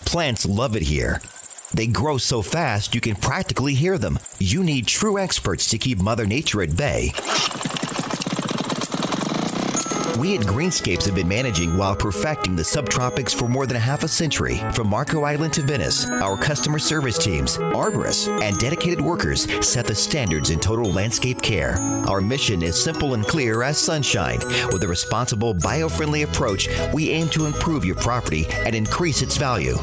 Plants love it here. They grow so fast you can practically hear them. You need true experts to keep Mother Nature at bay. We at Greenscapes have been managing while perfecting the subtropics for more than half a century. From Marco Island to Venice, our customer service teams, arborists, and dedicated workers set the standards in total landscape care. Our mission is simple and clear as sunshine. With a responsible, bio-friendly approach, we aim to improve your property and increase its value.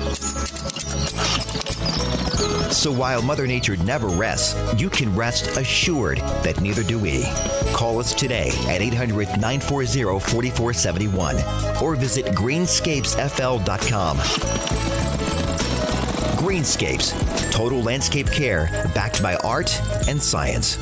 So while Mother Nature never rests, you can rest assured that neither do we. Call us today at 800-940-4471 or visit greenscapesfl.com. Greenscapes, total landscape care backed by art and science.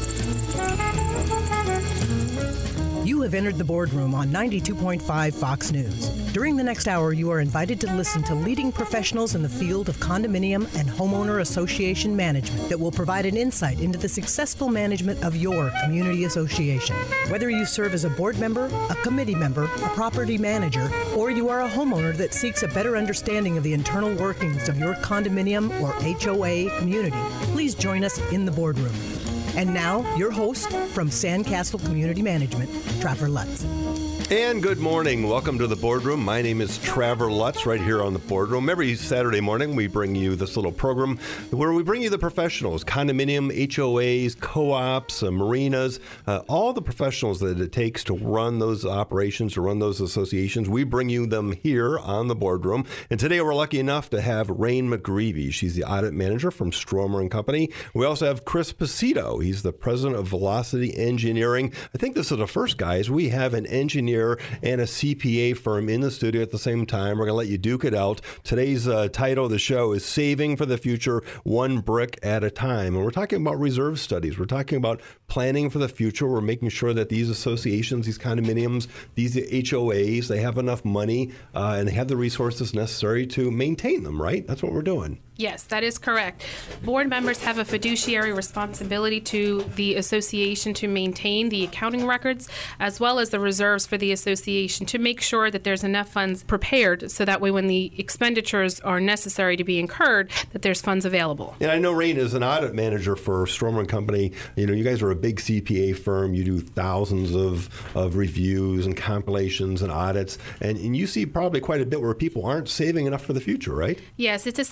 You have entered the boardroom on 92.5 Fox News. During the next hour, you are invited to listen to leading professionals in the field of condominium and homeowner association management that will provide an insight into the successful management of your community association. Whether you serve as a board member, a committee member, a property manager, or you are a homeowner that seeks a better understanding of the internal workings of your condominium or HOA community, please join us in the boardroom. And now, your host from Sandcastle Community Management, Trevor Lutz. And good morning. Welcome to the boardroom. My name is Trevor Lutz, right here on the boardroom. Every Saturday morning, we bring you this little program where we bring you the professionals, condominium, HOAs, co-ops, marinas, all the professionals that it takes to run those operations, to run those associations. We bring you them here on the boardroom. And today, we're lucky enough to have Rain McGreevy. She's the audit manager from Stromer & Company. We also have Chris Pacito. He's the president of Velocity Engineering. I think this is the first, guys. We have an engineer and a CPA firm in the studio at the same time. We're going to let you duke it out. Today's title of the show is Saving for the Future, One Brick at a Time. And we're talking about reserve studies. We're talking about planning for the future. We're making sure that these associations, these condominiums, these HOAs, they have enough money and they have the resources necessary to maintain them, right? That's what we're doing. Yes, that is correct. Board members have a fiduciary responsibility to the association to maintain the accounting records as well as the reserves for the association to make sure that there's enough funds prepared so that way when the expenditures are necessary to be incurred, that there's funds available. And I know Rain is an audit manager for Stromer & Company. You know, you guys are a big CPA firm. You do thousands of reviews and compilations and audits. And you see probably quite a bit where people aren't saving enough for the future, right? Yes, it's a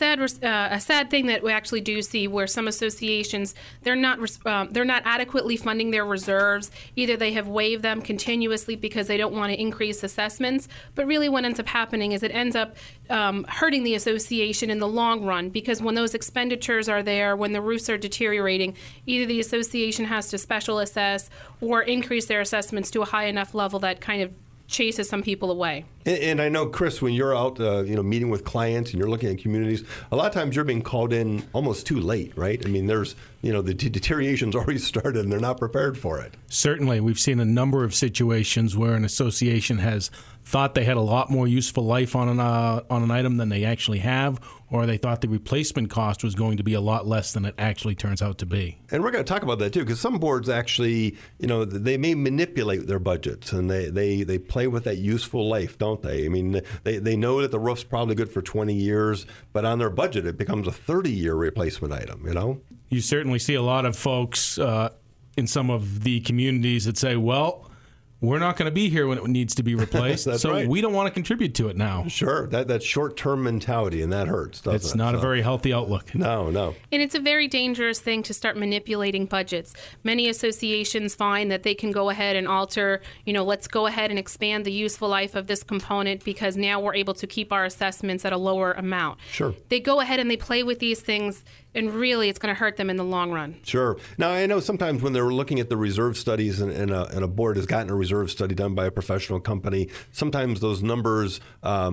sad thing that we actually do see where some associations, they're not adequately funding their reserves. Either they have waived them continuously because they don't want to increase assessments, but really what ends up happening is it ends up hurting the association in the long run, because when those expenditures are there, when the roofs are deteriorating, either the association has to special assess or increase their assessments to a high enough level that kind of chases some people away. And I know, Chris, when you're out, meeting with clients and you're looking at communities, a lot of times you're being called in almost too late, right? I mean, there's, the deterioration's already started and they're not prepared for it. Certainly. We've seen a number of situations where an association has thought they had a lot more useful life on an item than they actually have, or they thought the replacement cost was going to be a lot less than it actually turns out to be. And we're going to talk about that, too, because some boards actually, they may manipulate their budgets, and they play with that useful life, don't they? I mean, they know that the roof's probably good for 20 years, but on their budget, it becomes a 30-year replacement item, You certainly see a lot of folks in some of the communities that say, well, we're not going to be here when it needs to be replaced, so right. We don't want to contribute to it now. Sure, that short-term mentality, and that hurts, doesn't it? It's not a very healthy outlook. No. And it's a very dangerous thing to start manipulating budgets. Many associations find that they can go ahead and alter, let's go ahead and expand the useful life of this component because now we're able to keep our assessments at a lower amount. Sure. They go ahead and they play with these things, and really it's going to hurt them in the long run. Sure. Now, I know sometimes when they're looking at the reserve studies and a board has gotten a reserve study done by a professional company, sometimes those numbers are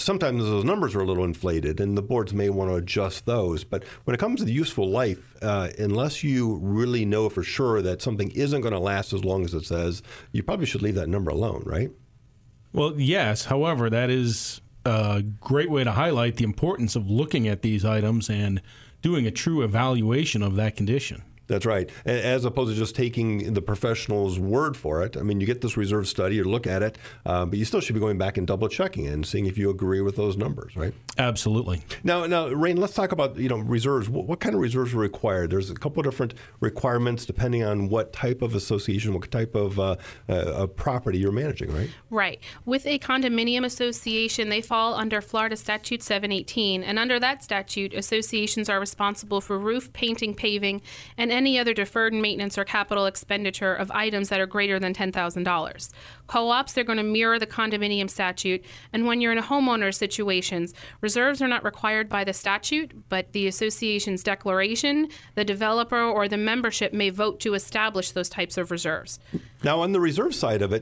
a little inflated, and the boards may want to adjust those. But when it comes to the useful life, unless you really know for sure that something isn't going to last as long as it says, you probably should leave that number alone, right? Well, yes. However, that is a great way to highlight the importance of looking at these items and doing a true evaluation of that condition. That's right. As opposed to just taking the professional's word for it. I mean, you get this reserve study, you look at it, but you still should be going back and double checking it and seeing if you agree with those numbers, right? Absolutely. Now, Rain, let's talk about reserves. What kind of reserves are required? There's a couple of different requirements depending on what type of association, what type of property you're managing, right? Right. With a condominium association, they fall under Florida Statute 718, and under that statute, associations are responsible for roof, painting, paving, and any other deferred maintenance or capital expenditure of items that are greater than $10,000. Co-ops, they're going to mirror the condominium statute, and when you're in a homeowner situations, reserves are not required by the statute, but the association's declaration, the developer, or the membership may vote to establish those types of reserves. Now, on the reserve side of it,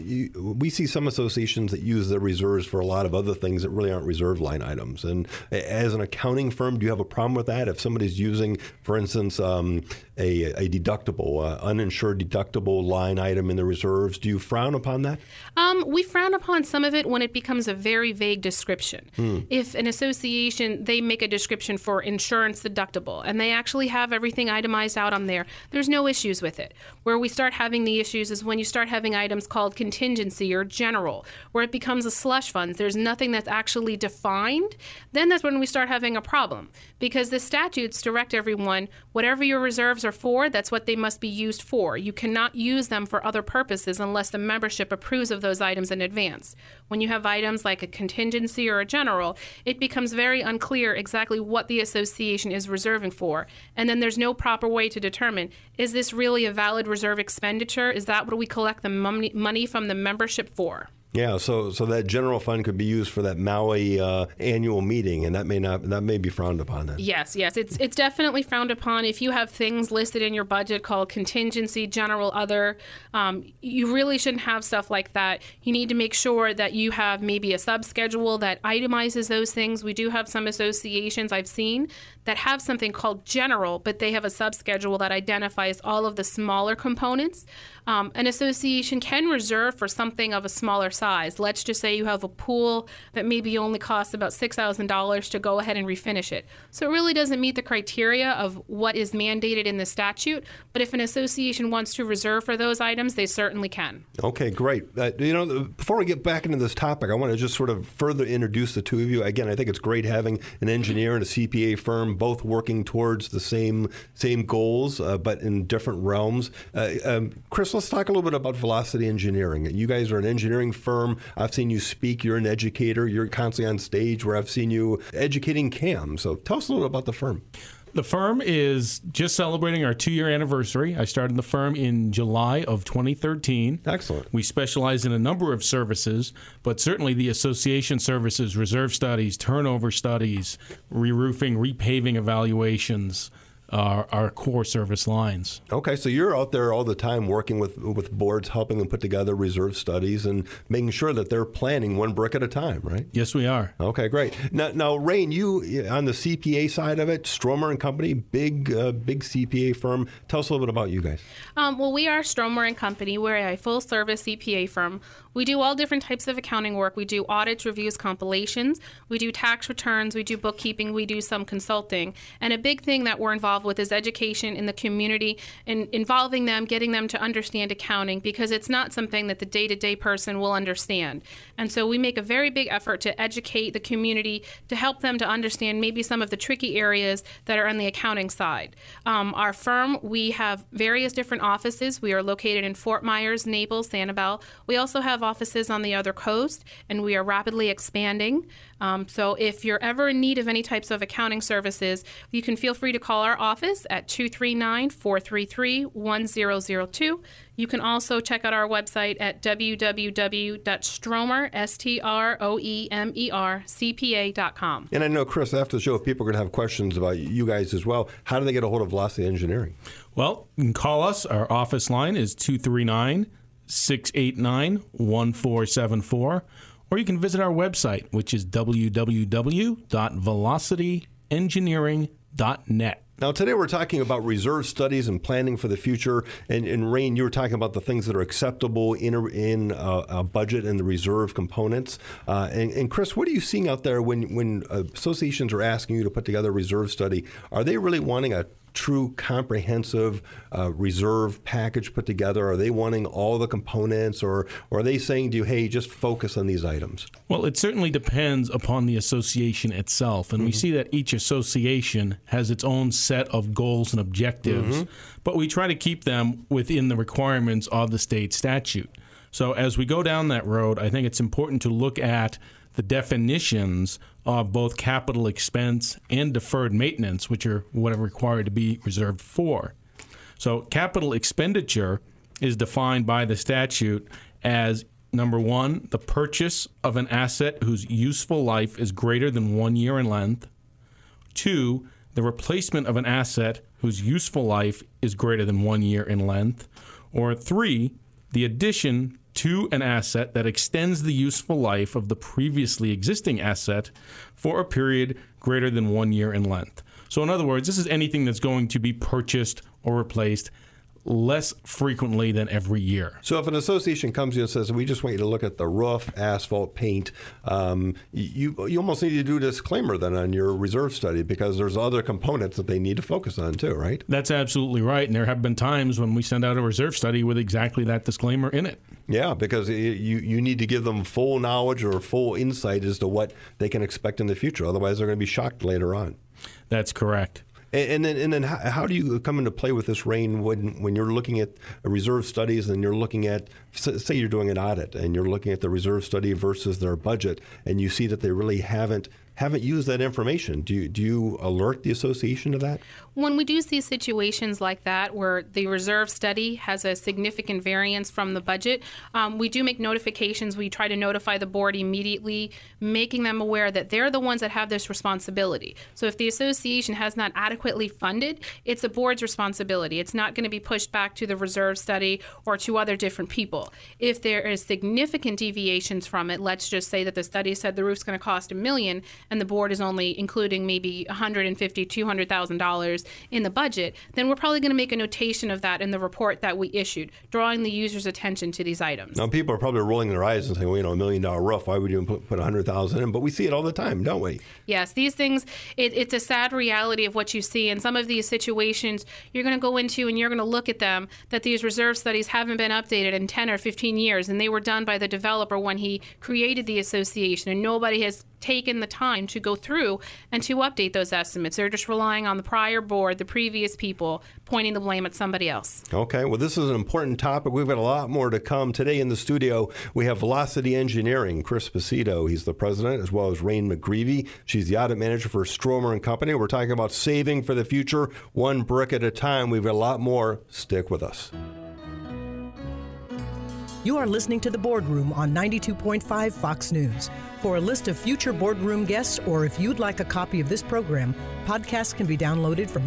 we see some associations that use their reserves for a lot of other things that really aren't reserve line items. And as an accounting firm, do you have a problem with that? If somebody's using, for instance, a deductible, uninsured deductible line item in the reserves, do you frown upon that? We frown upon some of it when it becomes a very vague description. If an association, they make a description for insurance deductible, and they actually have everything itemized out on there, there's no issues with it. Where we start having the issues is when you start having items called contingency or general, where it becomes a slush fund. There's nothing that's actually defined. Then that's when we start having a problem, because the statutes direct everyone, whatever your reserves are for, that's what they must be used for. You cannot use them for other purposes unless the membership approves of those items in advance. When you have items like a contingency or a general, it becomes very unclear exactly what the association is reserving for. And then there's no proper way to determine, is this really a valid reserve expenditure? Is that what we collect the money from the membership for? Yeah, so that general fund could be used for that Maui annual meeting, and that may be frowned upon then. Yes, it's definitely frowned upon. If you have things listed in your budget called contingency, general, other, you really shouldn't have stuff like that. You need to make sure that you have maybe a subschedule that itemizes those things. We do have some associations I've seen that have something called general, but they have a subschedule that identifies all of the smaller components. An association can reserve for something of a smaller size. Let's just say you have a pool that maybe only costs about $6,000 to go ahead and refinish it. So it really doesn't meet the criteria of what is mandated in the statute, but if an association wants to reserve for those items, they certainly can. Okay, great. Before we get back into this topic, I want to just sort of further introduce the two of you. Again, I think it's great having an engineer and a CPA firm both working towards the same goals, but in different realms. Chris, let's talk a little bit about Velocity Engineering. You guys are an engineering firm. I've seen you speak. You're an educator. You're constantly on stage where I've seen you educating CAM. So tell us a little bit about the firm. The firm is just celebrating our 2-year anniversary. I started the firm in July of 2013. Excellent. We specialize in a number of services, but certainly the association services, reserve studies, turnover studies, re-roofing, repaving evaluations, our core service lines. Okay, so you're out there all the time working with boards, helping them put together reserve studies and making sure that they're planning one brick at a time, right? Yes, we are. Okay, great. Now, Rain, you on the CPA side of it, Stromer and Company, big CPA firm. Tell us a little bit about you guys. Well, we are Stromer and Company. We're a full-service CPA firm. We do all different types of accounting work. We do audits, reviews, compilations. We do tax returns. We do bookkeeping. We do some consulting. And a big thing that we're involved with is education in the community and involving them, getting them to understand accounting, because it's not something that the day-to-day person will understand. And so we make a very big effort to educate the community to help them to understand maybe some of the tricky areas that are on the accounting side. Our firm, we have various different offices. We are located in Fort Myers, Naples, Sanibel. We also have offices on the other coast, and we are rapidly expanding. So if you're ever in need of any types of accounting services, you can feel free to call our office at 239-433-1002. You can also check out our website at www.stromer.cpa.com. And I know, Chris, after the show, if people are going to have questions about you guys as well, how do they get a hold of Velocity Engineering? Well, you can call us. Our office line is 239-689-1474. Or you can visit our website, which is www.velocityengineering.net. Now, today we're talking about reserve studies and planning for the future. And Rain, you were talking about the things that are acceptable in a budget and the reserve components. And Chris, what are you seeing out there when associations are asking you to put together a reserve study? Are they really wanting a true comprehensive reserve package put together? Are they wanting all the components, or are they saying to you, hey, just focus on these items? Well, it certainly depends upon the association itself. And we see that each association has its own set of goals and objectives, but we try to keep them within the requirements of the state statute. So as we go down that road, I think it's important to look at the definitions of both capital expense and deferred maintenance, which are what are required to be reserved for. So capital expenditure is defined by the statute as, number one, the purchase of an asset whose useful life is greater than 1 year in length. 2, the replacement of an asset whose useful life is greater than 1 year in length. Or 3, the addition to an asset that extends the useful life of the previously existing asset for a period greater than 1 year in length. So in other words, this is anything that's going to be purchased or replaced less frequently than every year. So if an association comes to you and says, we just want you to look at the roof, asphalt, paint, you almost need to do a disclaimer then on your reserve study, because there's other components that they need to focus on too, right? That's absolutely right. And there have been times when we send out a reserve study with exactly that disclaimer in it. Yeah, because you need to give them full knowledge or full insight as to what they can expect in the future. Otherwise, they're going to be shocked later on. That's correct. And then how do you come into play with this, Rain, when you're looking at reserve studies and you're looking at, say you're doing an audit and you're looking at the reserve study versus their budget, and you see that they really haven't used that information? Do you alert the association to that? When we do see situations like that where the reserve study has a significant variance from the budget, we do make notifications. We try to notify the board immediately, making them aware that they're the ones that have this responsibility. So if the association has not adequately funded, it's the board's responsibility. It's not going to be pushed back to the reserve study or to other different people. If there is significant deviations from it, let's just say that the study said the roof's going to cost $1 million and the board is only including maybe $150,000, $200,000 in the budget, then we're probably going to make a notation of that in the report that we issued, drawing the user's attention to these items. Now, people are probably rolling their eyes and saying, well, $1 million roof, why would you put $100,000 in? But we see it all the time, don't we? Yes, these things, it's a sad reality of what you see. In some of these situations, you're going to go into and you're going to look at them, that these reserve studies haven't been updated in 10 or 15 years, and they were done by the developer when he created the association, and nobody has taken the time to go through and to update those estimates. They're just relying on the prior board, the previous people, pointing the blame at somebody else. Okay, well, this is an important topic. We've got a lot more to come. Today in the studio, we have Velocity Engineering, Chris Pacito. He's the president, as well as Rain McGreevy. She's the audit manager for Stromer & Company. We're talking about saving for the future, one brick at a time. We've got a lot more. Stick with us. You are listening to The Boardroom on 92.5 Fox News. For a list of future boardroom guests, or if you'd like a copy of this program, podcasts can be downloaded from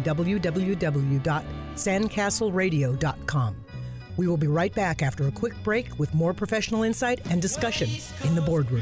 www.sandcastleradio.com. We will be right back after a quick break with more professional insight and discussion in The Boardroom.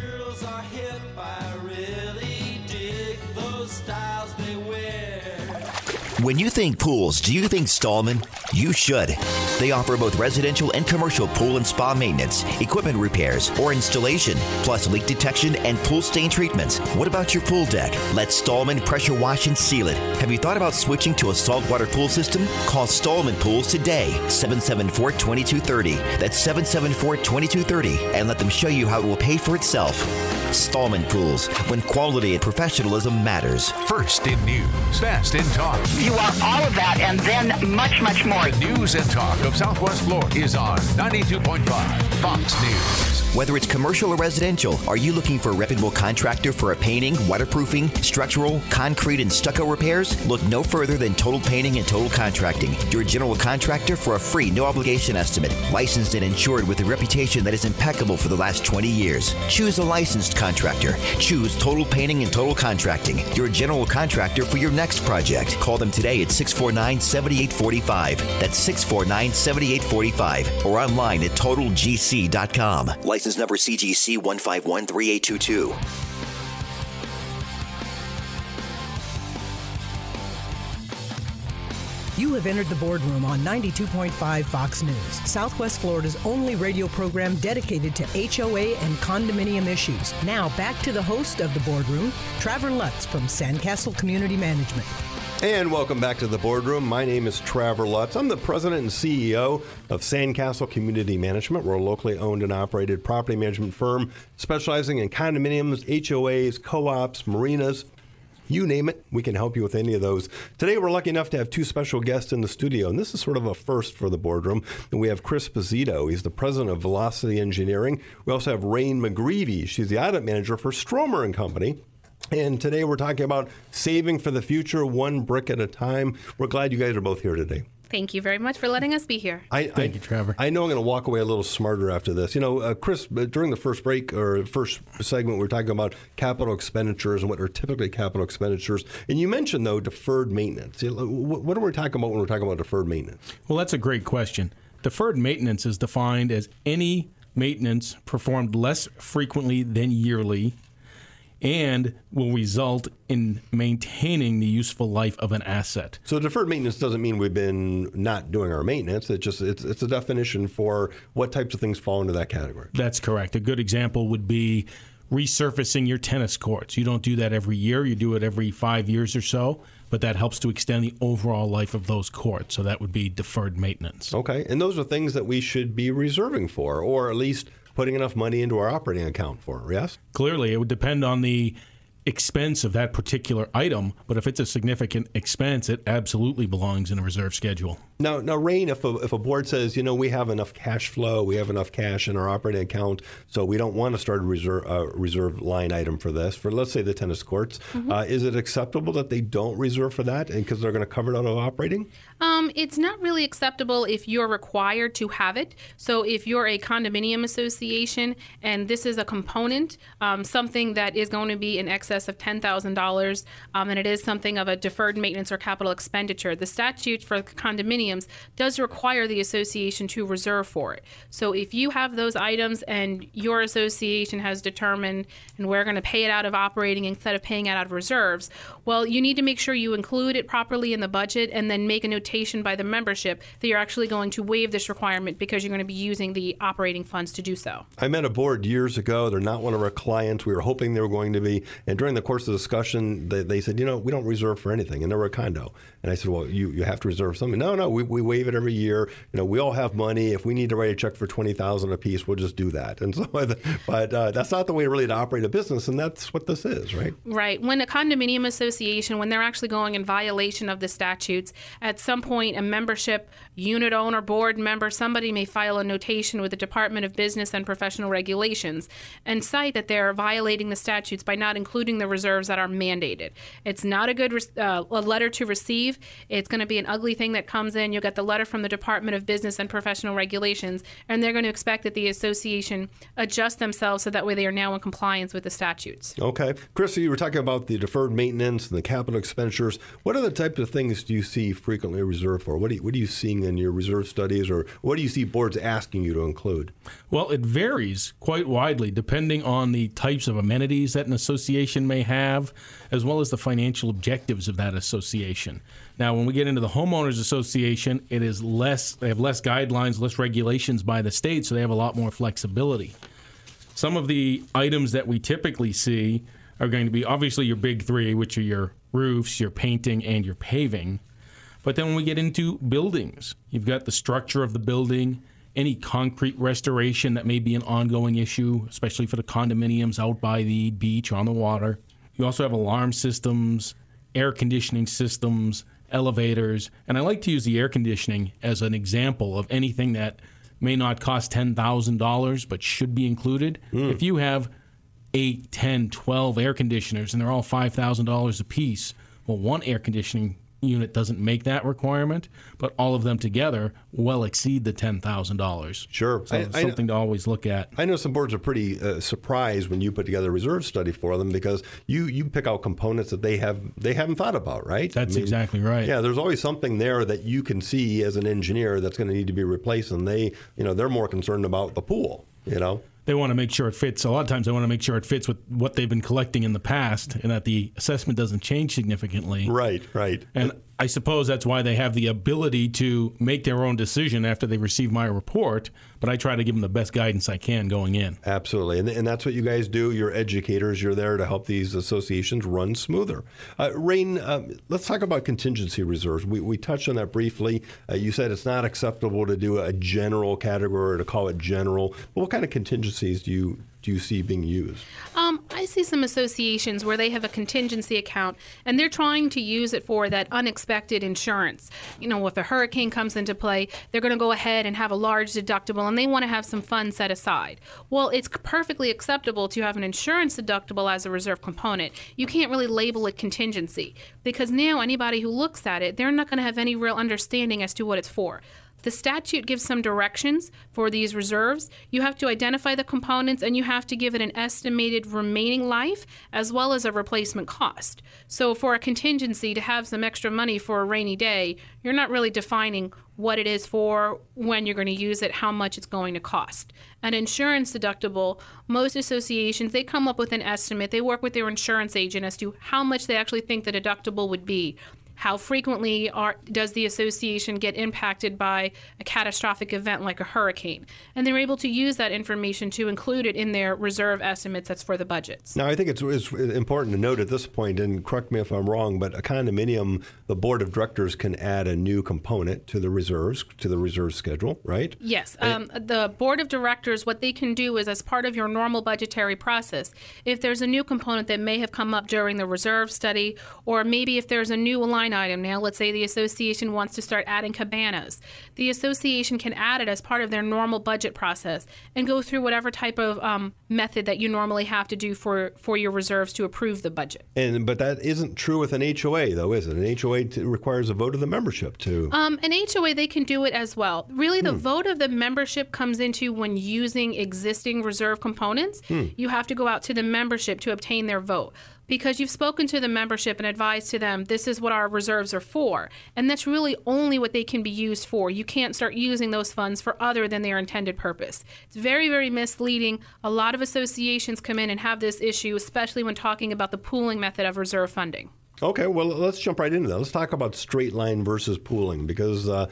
When you think pools, do you think Stallman? You should. They offer both residential and commercial pool and spa maintenance, equipment repairs, or installation, plus leak detection and pool stain treatments. What about your pool deck? Let Stallman pressure wash and seal it. Have you thought about switching to a saltwater pool system? Call Stallman Pools today, 774-2230. That's 774-2230, and let them show you how it will pay for itself. Stallman Pools, when quality and professionalism matters. First in news, fast in talk. You are all of that and then much, much more. The news and talk of Southwest Florida is on 92.5 Fox News. Whether it's commercial or residential, are you looking for a reputable contractor for a painting, waterproofing, structural, concrete, and stucco repairs? Look no further than Total Painting and Total Contracting, your general contractor for a free, no-obligation estimate. Licensed and insured with a reputation that is impeccable for the last 20 years. Choose a licensed contractor. Choose Total Painting and Total Contracting, your general contractor for your next project. Call them today at 649-7845. That's 649-7845. Or online at TotalGC.com. License number CGC 1513822. You have entered the boardroom on 92.5 Fox News, Southwest Florida's only radio program dedicated to HOA and condominium issues. Now back to the host of the boardroom, Trevor Lutz from Sandcastle Community Management. And welcome back to the boardroom. My name is Traver Lutz. I'm the president and CEO of Sandcastle Community Management. We're a locally owned and operated property management firm specializing in condominiums, HOAs, co-ops, marinas. You name it, we can help you with any of those. Today, we're lucky enough to have two special guests in the studio, and this is sort of a first for the boardroom. And we have Chris Pizzito. He's the president of Velocity Engineering. We also have Rain McGreevy. She's the audit manager for Stromer & Company. And today we're talking about saving for the future, one brick at a time. We're glad you guys are both here today. Thank you very much for letting us be here. Thank you, Trevor. I know I'm going to walk away a little smarter after this. You know, Chris, during the first break or first segment, we were talking about capital expenditures and what are typically capital expenditures. And you mentioned, though, deferred maintenance. What are we talking about when we're talking about deferred maintenance? Well, that's a great question. Deferred maintenance is defined as any maintenance performed less frequently than yearly and will result in maintaining the useful life of an asset. So deferred maintenance doesn't mean we've been not doing our maintenance. It's a definition for what types of things fall into that category. That's correct. A good example would be resurfacing your tennis courts. You don't do that every year. You do it every 5 years or so, but that helps to extend the overall life of those courts. So that would be deferred maintenance. Okay. And those are things that we should be reserving for, or at least putting enough money into our operating account for, yes? Clearly, it would depend on the expense of that particular item, but if it's a significant expense, it absolutely belongs in a reserve schedule. Now, Rain, if a board says, you know, we have enough cash flow, we have enough cash in our operating account, so we don't want to start a reserve line item for this, for let's say the tennis courts, is it acceptable that they don't reserve for that because they're going to cover it out of operating? It's not really acceptable if you're required to have it. So if you're a condominium association and this is a component, something that is going to be in excess of $10,000, and it is something of a deferred maintenance or capital expenditure, the statute for condominiums does require the association to reserve for it. So if you have those items and your association has determined, and we're going to pay it out of operating instead of paying it out of reserves, well, you need to make sure you include it properly in the budget and then make a notation by the membership that you're actually going to waive this requirement because you're going to be using the operating funds to do so. I met a board years ago. They're not one of our clients. We were hoping they were going to be. And during the course of the discussion, they said, you know, we don't reserve for anything. And they were a condo. And I said, well, you have to reserve something. No, we waive it every year. You know, we all have money. If we need to write a check for $20,000 a piece, we'll just do that. And so, but that's not the way really to operate a business. And that's what this is, right? Right. When a condominium association, when they're actually going in violation of the statutes, at some point, a membership, unit owner, board member, somebody may file a notation with the Department of Business and Professional Regulations and cite that they're violating the statutes by not including the reserves that are mandated. It's not a good a letter to receive. It's going to be an ugly thing that comes in. You'll get the letter from the Department of Business and Professional Regulations, and they're going to expect that the association adjust themselves so that way they are now in compliance with the statutes. Okay. Chris, you were talking about the deferred maintenance and the capital expenditures. What other types of things do you see frequently reserved for? What are you seeing in your reserve studies, or what do you see boards asking you to include? Well, it varies quite widely depending on the types of amenities that an association may have, as well as the financial objectives of that association. Now, when we get into the homeowners association, it is they have less guidelines, less regulations by the state, so they have a lot more flexibility. Some of the items that we typically see are going to be obviously your big three, which are your roofs, your painting, and your paving. But then when we get into buildings, you've got the structure of the building, any concrete restoration that may be an ongoing issue, especially for the condominiums out by the beach or on the water. You also have alarm systems, air conditioning systems, elevators, and I like to use the air conditioning as an example of anything that may not cost $10,000 but should be included. If you have 8, 10, 12 air conditioners and they're all $5,000 a piece, well, one air conditioning unit doesn't make that requirement, but all of them together well exceed the $10,000. Sure. So it's something to always look at. I know some boards are pretty surprised when you put together a reserve study for them because you pick out components that they haven't thought about, right? That's exactly right. Yeah, there's always something there that you can see as an engineer that's going to need to be replaced, and they're more concerned about the pool, you know? they want to make sure it fits. A lot of times they want to make sure it fits with what they've been collecting in the past and that the assessment doesn't change significantly. Right. And I suppose that's why they have the ability to make their own decision after they receive my report, but I try to give them the best guidance I can going in. Absolutely. And that's what you guys do. You're educators. You're there to help these associations run smoother. Rain, let's talk about contingency reserves. We touched on that briefly. You said it's not acceptable to do a general category or to call it general. But what kind of contingencies do you see being used? I see some associations where they have a contingency account and they're trying to use it for that unexpected insurance. You know, if a hurricane comes into play, they're going to go ahead and have a large deductible and they want to have some funds set aside. Well, it's perfectly acceptable to have an insurance deductible as a reserve component. You can't really label it contingency because now anybody who looks at it, they're not going to have any real understanding as to what it's for. The statute gives some directions for these reserves. You have to identify the components and you have to give it an estimated remaining life as well as a replacement cost. So for a contingency to have some extra money for a rainy day, you're not really defining what it is for, when you're going to use it, how much it's going to cost. An insurance deductible, most associations, they come up with an estimate. They work with their insurance agent as to how much they actually think the deductible would be. How frequently does the association get impacted by a catastrophic event like a hurricane? And they're able to use that information to include it in their reserve estimates that's for the budgets. Now, I think it's important to note at this point, and correct me if I'm wrong, but a condominium, the board of directors can add a new component to the reserves, to the reserve schedule, right? Yes. The board of directors, what they can do is, as part of your normal budgetary process, if there's a new component that may have come up during the reserve study, or maybe if there's a new line item. Now, let's say the association wants to start adding cabanas. The association can add it as part of their normal budget process and go through whatever type of method that you normally have to do for your reserves to approve the budget. But that isn't true with an HOA, though, is it? An HOA requires a vote of the membership to... An HOA, they can do it as well. Really, the vote of the membership comes into when using existing reserve components. You have to go out to the membership to obtain their vote, because you've spoken to the membership and advised to them, this is what our reserves are for. And that's really only what they can be used for. You can't start using those funds for other than their intended purpose. It's very, very misleading. A lot of associations come in and have this issue, especially when talking about the pooling method of reserve funding. Okay, well, let's jump right into that. Let's talk about straight line versus pooling, because a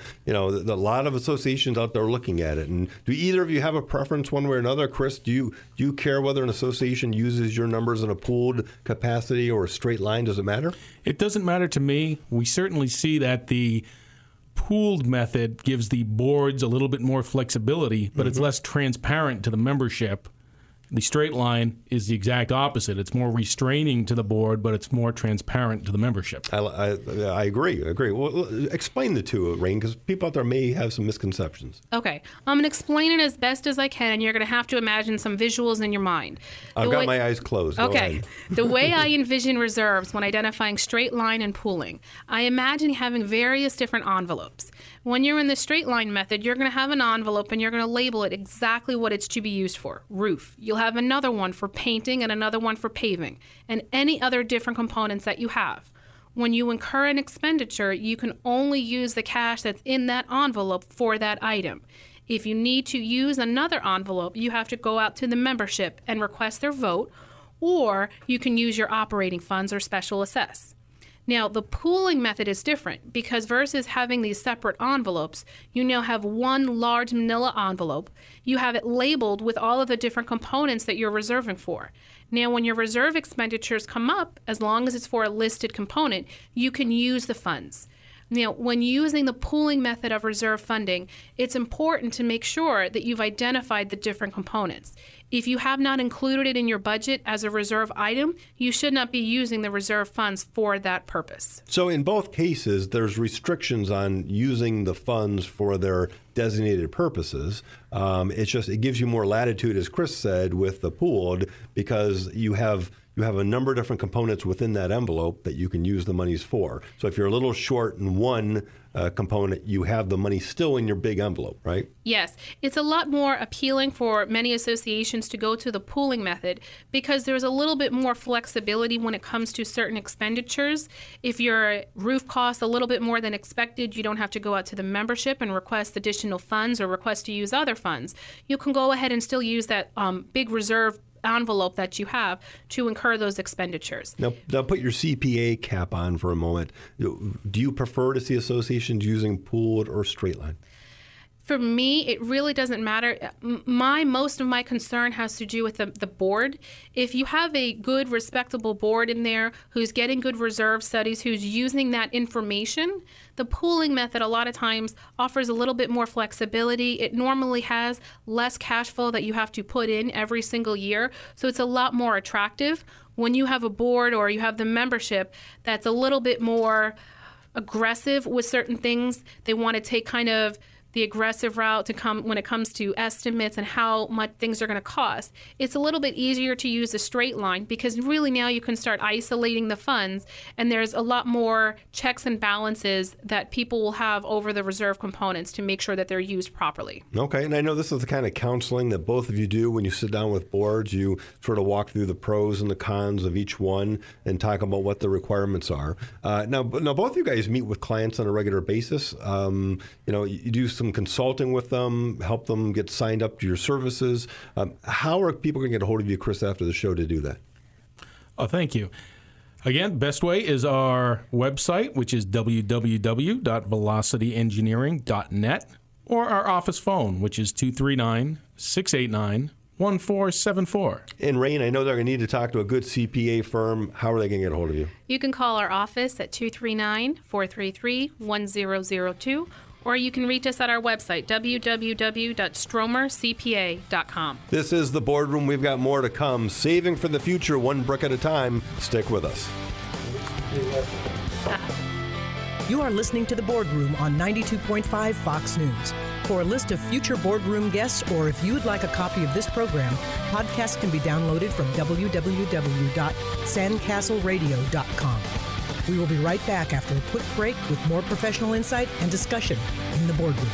lot of associations out there are looking at it. And do either of you have a preference one way or another? Chris, do you care whether an association uses your numbers in a pooled capacity or a straight line? Does it matter? It doesn't matter to me. We certainly see that the pooled method gives the boards a little bit more flexibility, but it's less transparent to the membership. The straight line is the exact opposite. It's more restraining to the board, but it's more transparent to the membership. I agree. Well, explain the two, Rain, because people out there may have some misconceptions. Okay. I'm going to explain it as best as I can, and you're going to have to imagine some visuals in your mind. I've got my eyes closed. Okay. The way I envision reserves when identifying straight line and pooling, I imagine having various different envelopes. When you're in the straight line method, you're going to have an envelope, and you're going to label it exactly what it's to be used for. Roof. You'll have another one for painting and another one for paving, and any other different components that you have. When you incur an expenditure, you can only use the cash that's in that envelope for that item. If you need to use another envelope, you have to go out to the membership and request their vote, or you can use your operating funds or special assess. Now, the pooling method is different because versus having these separate envelopes, you now have one large manila envelope. You have it labeled with all of the different components that you're reserving for. Now, when your reserve expenditures come up, as long as it's for a listed component, you can use the funds. Now, when using the pooling method of reserve funding, it's important to make sure that you've identified the different components. If you have not included it in your budget as a reserve item, you should not be using the reserve funds for that purpose. So in both cases, there's restrictions on using the funds for their designated purposes. It gives you more latitude, as Chris said, with the pooled, because you have you have a number of different components within that envelope that you can use the monies for. So if you're a little short in one component, you have the money still in your big envelope, right? Yes. It's a lot more appealing for many associations to go to the pooling method because there's a little bit more flexibility when it comes to certain expenditures. If your roof costs a little bit more than expected, you don't have to go out to the membership and request additional funds or request to use other funds. You can go ahead and still use that big reserve envelope that you have to incur those expenditures. Now put your CPA cap on for a moment. Do you prefer to see associations using pooled or straight line? For me, it really doesn't matter. Most of my concern has to do with the board. If you have a good, respectable board in there who's getting good reserve studies, who's using that information, the pooling method a lot of times offers a little bit more flexibility. It normally has less cash flow that you have to put in every single year, so it's a lot more attractive. When you have a board or you have the membership that's a little bit more aggressive with certain things, they want to take kind of the aggressive route when it comes to estimates and how much things are going to cost. It's a little bit easier to use a straight line because really now you can start isolating the funds, and there's a lot more checks and balances that people will have over the reserve components to make sure that they're used properly. Okay, and I know this is the kind of counseling that both of you do when you sit down with boards. You sort of walk through the pros and the cons of each one and talk about what the requirements are. Now both of you guys meet with clients on a regular basis. You do some consulting with them, help them get signed up to your services. How are people going to get a hold of you, Chris, after the show to do that? Oh, thank you. Again, best way is our website, which is www.velocityengineering.net, or our office phone, which is 239-689-1474. And Rain, I know they're going to need to talk to a good CPA firm. How are they going to get a hold of you? You can call our office at 239-433-1002. Or you can reach us at our website, www.stromercpa.com. This is The Boardroom. We've got more to come. Saving for the future, one brick at a time. Stick with us. You are listening to The Boardroom on 92.5 Fox News. For a list of future boardroom guests, or if you would like a copy of this program, podcasts can be downloaded from www.sandcastleradio.com. We will be right back after a quick break with more professional insight and discussion in The Boardroom.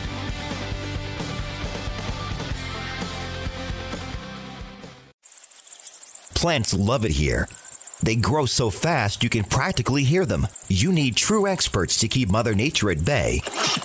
Plants love it here. They grow so fast you can practically hear them. You need true experts to keep Mother Nature at bay.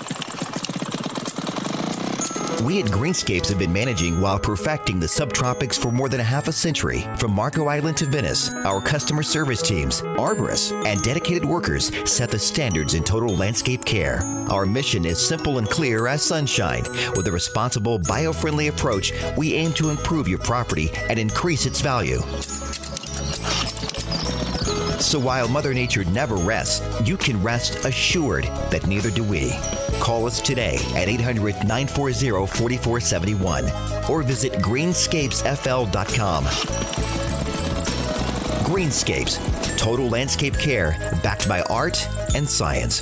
We at Greenscapes have been managing while perfecting the subtropics for more than a half a century. From Marco Island to Venice, our customer service teams, arborists, and dedicated workers set the standards in total landscape care. Our mission is simple and clear as sunshine. With a responsible, bio-friendly approach, we aim to improve your property and increase its value. So while Mother Nature never rests, you can rest assured that neither do we. Call us today at 800-940-4471 or visit greenscapesfl.com. Greenscapes, total landscape care backed by art and science.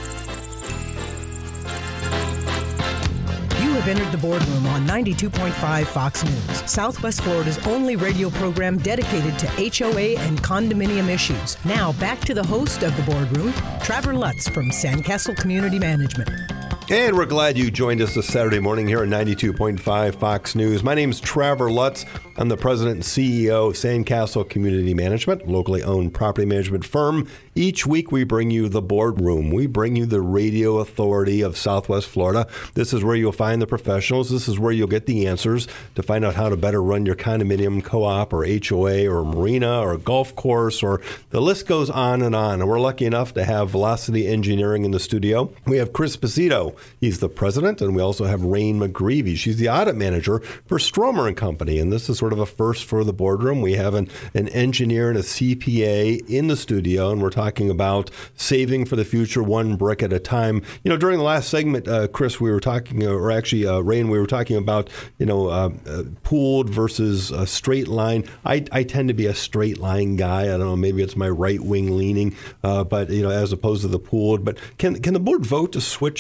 You have entered The Boardroom on 92.5 Fox News, Southwest Florida's only radio program dedicated to HOA and condominium issues. Now back to the host of The Boardroom, Trevor Lutz from Sandcastle Community Management. And we're glad you joined us this Saturday morning here on 92.5 Fox News. My name's Trevor Lutz. I'm the president and CEO of Sandcastle Community Management, locally owned property management firm. Each week we bring you The Boardroom. We bring you the radio authority of Southwest Florida. This is where you'll find the professionals. This is where you'll get the answers to find out how to better run your condominium, co-op, or HOA, or marina, or golf course, or the list goes on. And we're lucky enough to have Velocity Engineering in the studio. We have Chris Pacito. He's the president, and we also have Rain McGreevy. She's the audit manager for Stromer & Company, and this is sort of a first for The Boardroom. We have an engineer and a CPA in the studio, and we're talking about saving for the future, one brick at a time. You know, during the last segment, Chris, we were talking, or actually, Rain, we were talking about, pooled versus a straight line. I tend to be a straight line guy. I don't know, maybe it's my right wing leaning, but as opposed to the pooled. But can the board vote to switch the reserve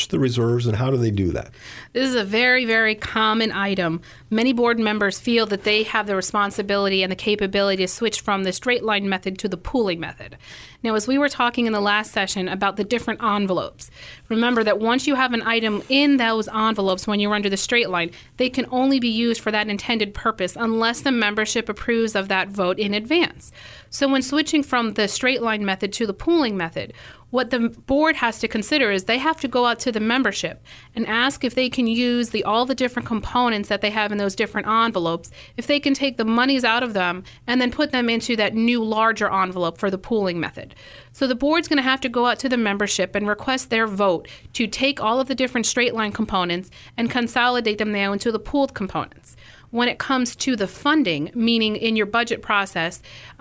reserves, and how do they do that? This is a very, very common item. Many board members feel that they have the responsibility and the capability to switch from the straight line method to the pooling method. Now, as we were talking in the last session about the different envelopes, remember that once you have an item in those envelopes when you're under the straight line, they can only be used for that intended purpose unless the membership approves of that vote in advance. So when switching from the straight line method to the pooling method, what the board has to consider is they have to go out to the membership and ask if they can use all the different components that they have in those different envelopes, if they can take the monies out of them and then put them into that new larger envelope for the pooling method. So the board's going to have to go out to the membership and request their vote to take all of the different straight line components and consolidate them now into the pooled components. When it comes to the funding, meaning in your budget process,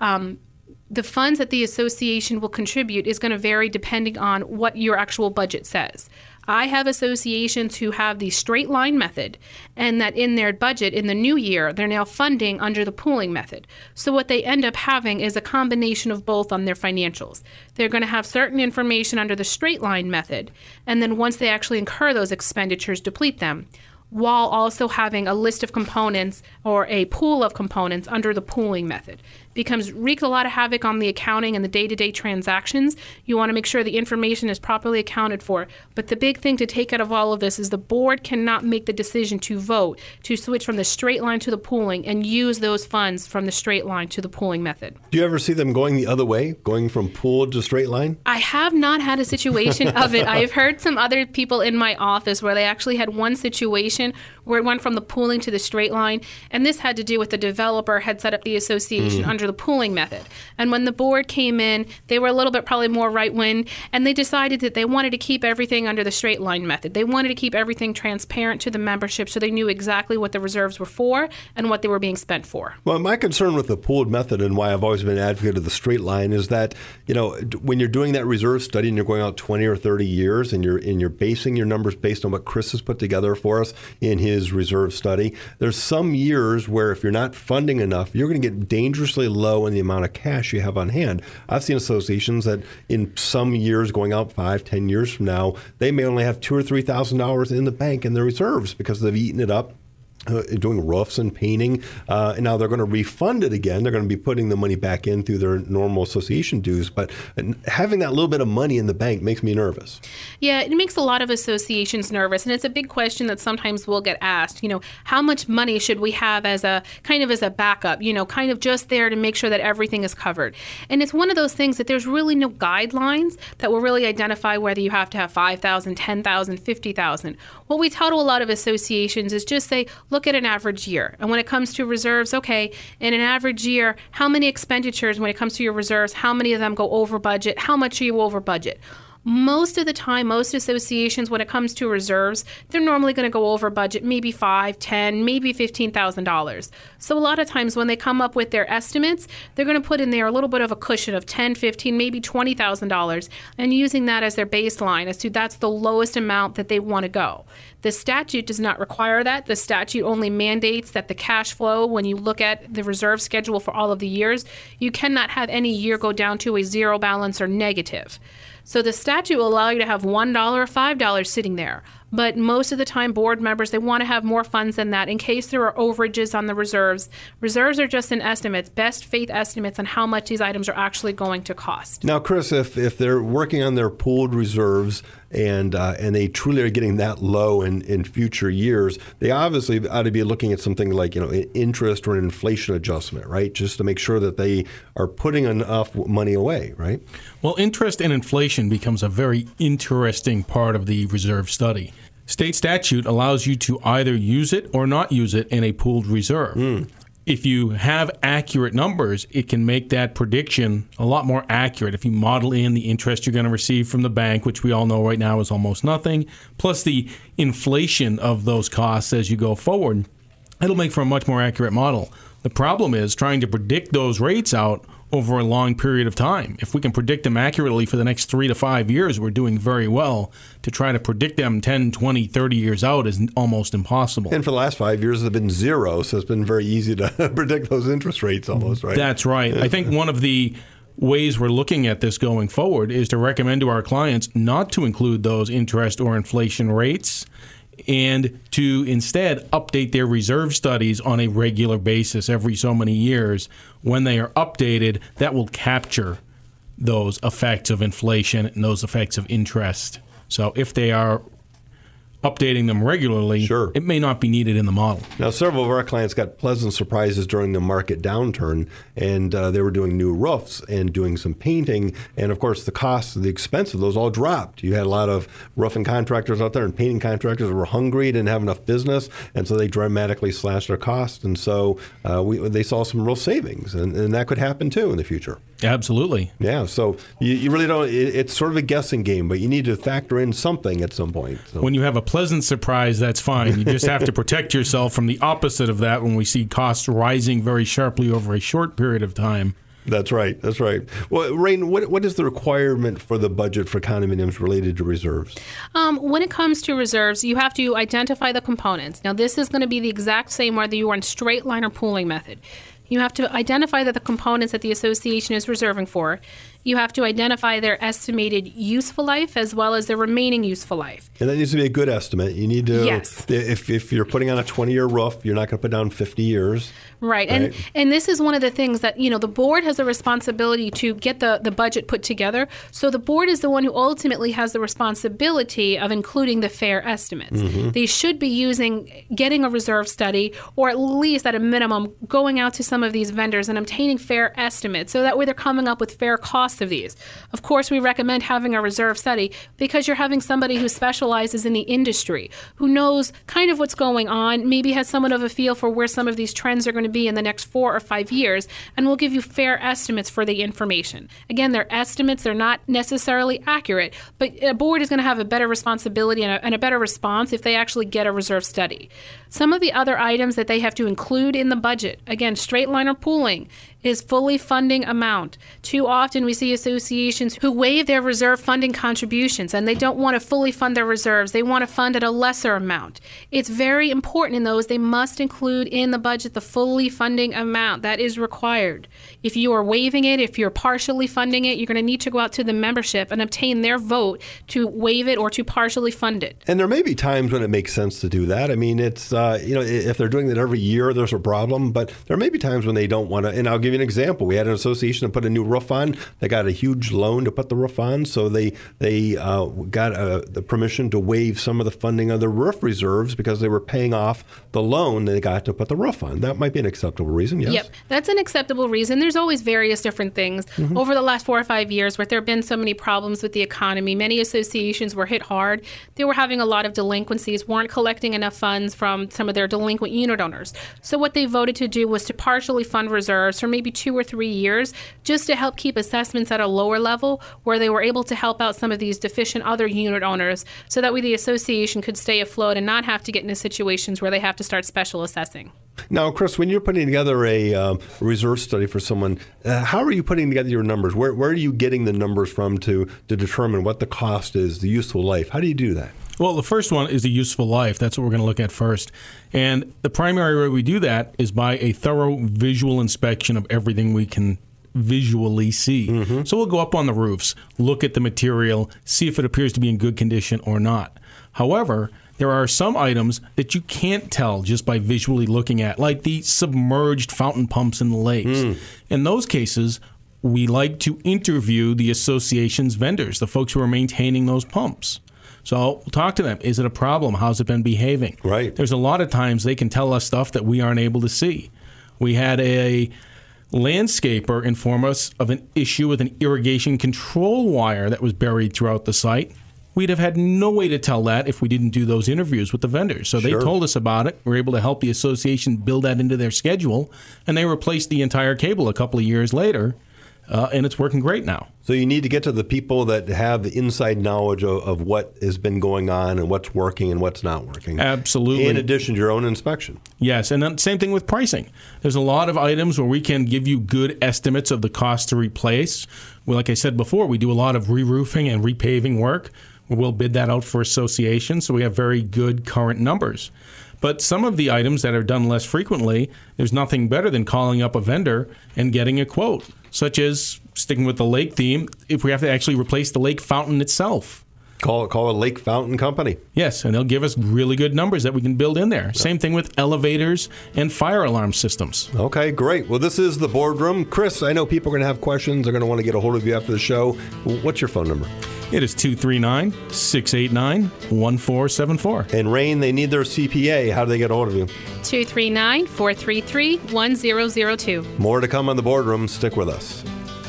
the funds that the association will contribute is going to vary depending on what your actual budget says. I have associations who have the straight line method, and that in their budget in the new year, they're now funding under the pooling method. So what they end up having is a combination of both on their financials. They're going to have certain information under the straight line method, and then once they actually incur those expenditures, deplete them, while also having a list of components or a pool of components under the pooling method. Wreaks a lot of havoc on the accounting and the day-to-day transactions. You want to make sure the information is properly accounted for. But the big thing to take out of all of this is the board cannot make the decision to vote to switch from the straight line to the pooling and use those funds from the straight line to the pooling method. Do you ever see them going the other way, going from pooled to straight line? I have not had a situation of it. I've heard some other people in my office where they actually had one situation where it went from the pooling to the straight line, and this had to do with the developer had set up the association under the pooling method. And when the board came in, they were a little bit probably more right-wing, and they decided that they wanted to keep everything under the straight line method. They wanted to keep everything transparent to the membership so they knew exactly what the reserves were for and what they were being spent for. Well, my concern with the pooled method and why I've always been an advocate of the straight line is that, when you're doing that reserve study and you're going out 20 or 30 years and you're basing your numbers based on what Chris has put together for us in his reserve study, there's some years where if you're not funding enough, you're going to get dangerously low in the amount of cash you have on hand. I've seen associations that in some years going out 5-10 years from now, they may only have $2,000 or $3,000 in the bank in their reserves because they've eaten it up doing roofs and painting, and now they're going to refund it again. They're going to be putting the money back in through their normal association dues, but having that little bit of money in the bank makes me nervous. Yeah, it makes a lot of associations nervous, and it's a big question that sometimes will get asked. How much money should we have as a backup, kind of just there to make sure that everything is covered? And it's one of those things that there's really no guidelines that will really identify whether you have to have 5,000, 10,000, 50,000. What we tell to a lot of associations is just say, look at an average year. And when it comes to reserves, okay, in an average year, how many expenditures, when it comes to your reserves, how many of them go over budget? How much are you over budget? Most of the time, most associations, when it comes to reserves, they're normally going to go over budget, maybe $5,000, $10,000, maybe $15,000. So a lot of times when they come up with their estimates, they're going to put in there a little bit of a cushion of $10,000, $15,000, maybe $20,000, and using that as their baseline as to that's the lowest amount that they want to go. The statute does not require that. The statute only mandates that the cash flow, when you look at the reserve schedule for all of the years, you cannot have any year go down to a zero balance or negative. So the statute will allow you to have $1 or $5 sitting there. But most of the time, board members, they want to have more funds than that in case there are overages on the reserves. Reserves are just an estimate, best faith estimates on how much these items are actually going to cost. Now, Chris, if they're working on their pooled reserves and they truly are getting that low in future years, they obviously ought to be looking at something like interest or an inflation adjustment, right? Just to make sure that they are putting enough money away, right? Well, interest and inflation becomes a very interesting part of the reserve study. State statute allows you to either use it or not use it in a pooled reserve. If you have accurate numbers, it can make that prediction a lot more accurate. If you model in the interest you're going to receive from the bank, which we all know right now is almost nothing, plus the inflation of those costs as you go forward, it'll make for a much more accurate model. The problem is trying to predict those rates out over a long period of time. If we can predict them accurately for the next 3 to 5 years, we're doing very well. To try to predict them 10, 20, 30 years out is almost impossible. And for the last 5 years, they've been zero, so it's been very easy to predict those interest rates almost, right? That's right. I think one of the ways we're looking at this going forward is to recommend to our clients not to include those interest or inflation rates and to instead update their reserve studies on a regular basis every so many years. When they are updated, that will capture those effects of inflation and those effects of interest. So if they are updating them regularly, it may not be needed in the model. Now, several of our clients got pleasant surprises during the market downturn, and they were doing new roofs and doing some painting, and of course the cost, the expense of those all dropped. You had a lot of roofing contractors out there and painting contractors who were hungry, didn't have enough business, and so they dramatically slashed their costs, and so they saw some real savings, and that could happen too in the future. Absolutely. Yeah, so you really don't, it's sort of a guessing game, but you need to factor in something at some point. So. When you have a pleasant surprise, that's fine. You just have to protect yourself from the opposite of that when we see costs rising very sharply over a short period of time. That's right. That's right. Well, Rain, what is the requirement for the budget for condominiums related to reserves? When it comes to reserves, you have to identify the components. Now, this is going to be the exact same whether you are in straight line or pooling method. You have to identify the components that the association is reserving for. You have to identify their estimated useful life as well as their remaining useful life. And that needs to be a good estimate. You need to, yes. If you're putting on a 20-year roof, you're not going to put down 50 years. Right. And this is one of the things that, the board has a responsibility to get the budget put together. So the board is the one who ultimately has the responsibility of including the fair estimates. Mm-hmm. They should be getting a reserve study, or at least at a minimum, going out to some of these vendors and obtaining fair estimates so that way they're coming up with fair costs of these. Of course, we recommend having a reserve study because you're having somebody who specializes in the industry, who knows kind of what's going on, maybe has somewhat of a feel for where some of these trends are going to be in the next 4 or 5 years, and will give you fair estimates for the information. Again, they're estimates, they're not necessarily accurate, but a board is going to have a better responsibility and a better response if they actually get a reserve study. Some of the other items that they have to include in the budget, again, straight line or pooling, is fully funding amount. Too often we see associations who waive their reserve funding contributions and they don't want to fully fund their reserves. They want to fund at a lesser amount. It's very important in those. They must include in the budget the fully funding amount. That is required. If you are waiving it, if you're partially funding it, you're going to need to go out to the membership and obtain their vote to waive it or to partially fund it. And there may be times when it makes sense to do that. I mean, it's, if they're doing that every year, there's a problem, but there may be times when they don't want to, and I'll give you an example. We had an association that put a new roof on. They got a huge loan to put the roof on, so they got the permission to waive some of the funding of the roof reserves because they were paying off the loan they got to put the roof on. That might be an acceptable reason, yes? Yep, that's an acceptable reason. There's always various different things. Mm-hmm. Over the last 4 or 5 years, where there have been so many problems with the economy, many associations were hit hard. They were having a lot of delinquencies, weren't collecting enough funds from some of their delinquent unit owners. So what they voted to do was to partially fund reserves for maybe 2 or 3 years, just to help keep assessments at a lower level where they were able to help out some of these deficient other unit owners so that way the association could stay afloat and not have to get into situations where they have to start special assessing. Now, Chris, when you're putting together a reserve study for someone, how are you putting together your numbers? Where are you getting the numbers from to determine what the cost is, the useful life? How do you do that? Well, the first one is the useful life. That's what we're going to look at first. And the primary way we do that is by a thorough visual inspection of everything we can visually see. Mm-hmm. So we'll go up on the roofs, look at the material, see if it appears to be in good condition or not. However, there are some items that you can't tell just by visually looking at, like the submerged fountain pumps in the lakes. In those cases, we like to interview the association's vendors, the folks who are maintaining those pumps. So we'll talk to them. Is it a problem? How's it been behaving? Right. There's a lot of times they can tell us stuff that we aren't able to see. We had a landscaper inform us of an issue with an irrigation control wire that was buried throughout the site. We'd have had no way to tell that if we didn't do those interviews with the vendors. So Sure. They told us about it. We were able to help the association build that into their schedule, and they replaced the entire cable a couple of years later, and it's working great now. So you need to get to the people that have the inside knowledge of what has been going on and what's working and what's not working. Absolutely. In addition to your own inspection. Yes, and then same thing with pricing. There's a lot of items where we can give you good estimates of the cost to replace. Well, like I said before, we do a lot of re-roofing and repaving work. We'll bid that out for associations, so we have very good current numbers. But some of the items that are done less frequently, there's nothing better than calling up a vendor and getting a quote, such as sticking with the lake theme, if we have to actually replace the lake fountain itself. Call a Lake Fountain Company. Yes, and they'll give us really good numbers that we can build in there. Yep. Same thing with elevators and fire alarm systems. Okay, great. Well, this is the Boardroom. Chris, I know people are going to have questions. They're going to want to get a hold of you after the show. What's your phone number? It is 239-689-1474. And Rain, they need their CPA. How do they get a hold of you? 239-433-1002. More to come on the Boardroom. Stick with us.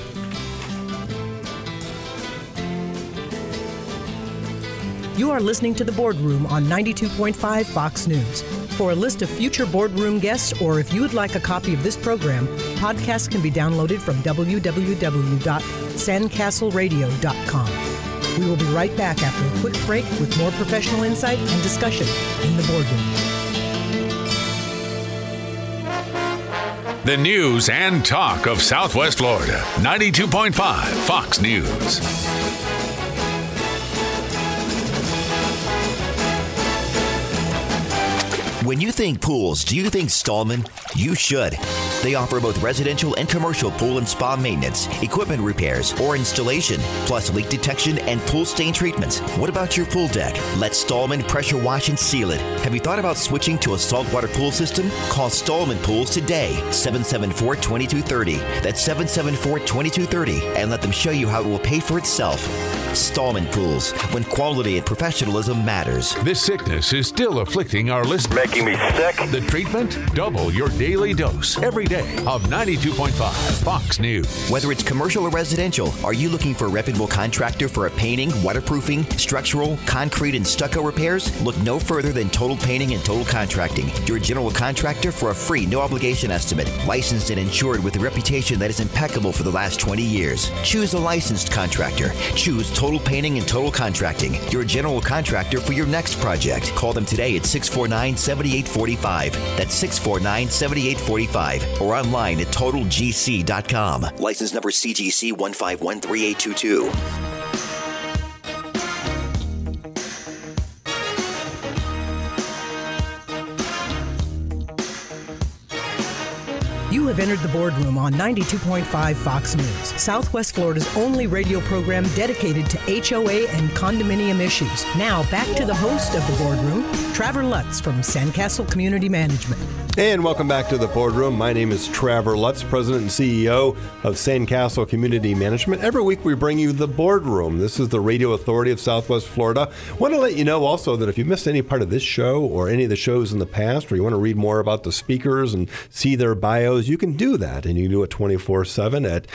You are listening to The Boardroom on 92.5 Fox News. For a list of future Boardroom guests, or if you would like a copy of this program, podcasts can be downloaded from www.sandcastleradio.com. We will be right back after a quick break with more professional insight and discussion in The Boardroom. The news and talk of Southwest Florida. 92.5 Fox News. When you think pools, do you think Stallman? You should. They offer both residential and commercial pool and spa maintenance, equipment repairs, or installation, plus leak detection and pool stain treatments. What about your pool deck? Let Stallman pressure wash and seal it. Have you thought about switching to a saltwater pool system? Call Stallman Pools today, 774-2230. That's 774-2230, and let them show you how it will pay for itself. Stallman Pools, when quality and professionalism matters. This sickness is still afflicting our listeners. Making me sick. The treatment? Double your daily dose every day of 92.5 Fox News. Whether it's commercial or residential, are you looking for a reputable contractor for a painting, waterproofing, structural, concrete, and stucco repairs? Look no further than Total Painting and Total Contracting, your general contractor for a free, no-obligation estimate. Licensed and insured with a reputation that is impeccable for the last 20 years. Choose a licensed contractor. Choose Total Painting and Total Contracting, your general contractor for your next project. Call them today at 649-7845. That's 649-7845. Or online at TotalGC.com. License number CGC 1513822. You have entered the Boardroom on 92.5 Fox News, Southwest Florida's only radio program dedicated to HOA and condominium issues. Now back to the host of the Boardroom, Traver Lutz from Sandcastle Community Management. And welcome back to the Boardroom. My name is Traver Lutz, President and CEO of Sandcastle Community Management. Every week we bring you the Boardroom. This is the radio authority of Southwest Florida. I want to let you know also that if you missed any part of this show or any of the shows in the past, or you want to read more about the speakers and see their bios, you can do that. And you can do it 24/7 at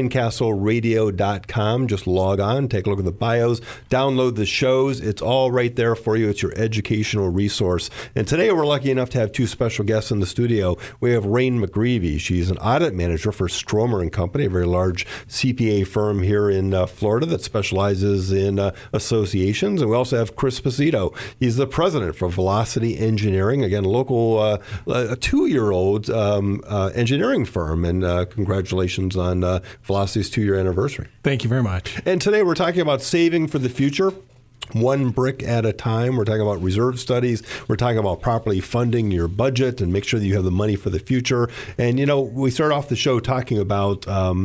sandcastleradio.com. Just log on, take a look at the bios, download the shows. It's all right there for you. It's your educational resource. And today we're lucky enough to have two special guests in the studio. We have Rain McGreevy. She's an audit manager for Stromer & Company, a very large CPA firm here in Florida that specializes in associations. And we also have Chris Posito. He's the president for Velocity Engineering, again, local, a 2-year-old engineering firm. And congratulations on Velocity's 2-year anniversary. Thank you very much. And today we're talking about saving for the future. One brick at a time. We're talking about reserve studies. We're talking about properly funding your budget and make sure that you have the money for the future. And, we start off the show talking about,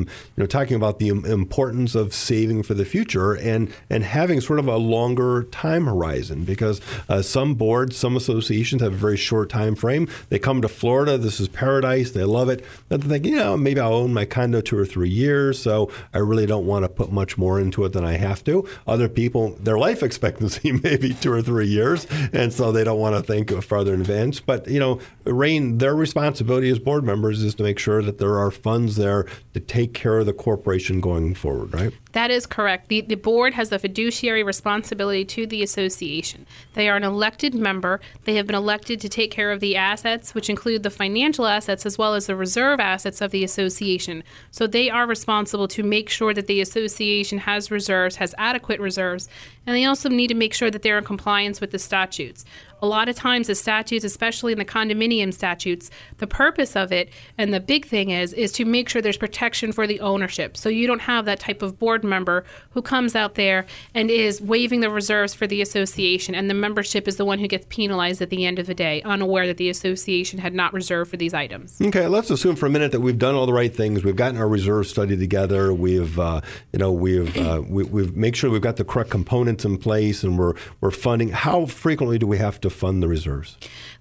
the importance of saving for the future and having sort of a longer time horizon, because some boards, some associations have a very short time frame. They come to Florida. This is paradise. They love it. But they think, maybe I'll own my condo 2 or 3 years, so I really don't want to put much more into it than I have to. Other people, their life expectancy maybe 2 or 3 years, and so they don't want to think farther in advance. But Rain, their responsibility as board members is to make sure that there are funds there to take care of the corporation going forward, right? That is correct. The board has a fiduciary responsibility to the association. They are an elected member. They have been elected to take care of the assets, which include the financial assets as well as the reserve assets of the association. So they are responsible to make sure that the association has reserves, has adequate reserves, and they also need to make sure that they're in compliance with the statutes. A lot of times the statutes, especially in the condominium statutes, the purpose of it and the big thing is to make sure there's protection for the ownership. So you don't have that type of board member who comes out there and is waiving the reserves for the association, and the membership is the one who gets penalized at the end of the day, unaware that the association had not reserved for these items. Okay, let's assume for a minute that we've done all the right things. We've gotten our reserve study together. We've made sure we've got the correct components in place, and we're funding. How frequently do we have to fund the reserves?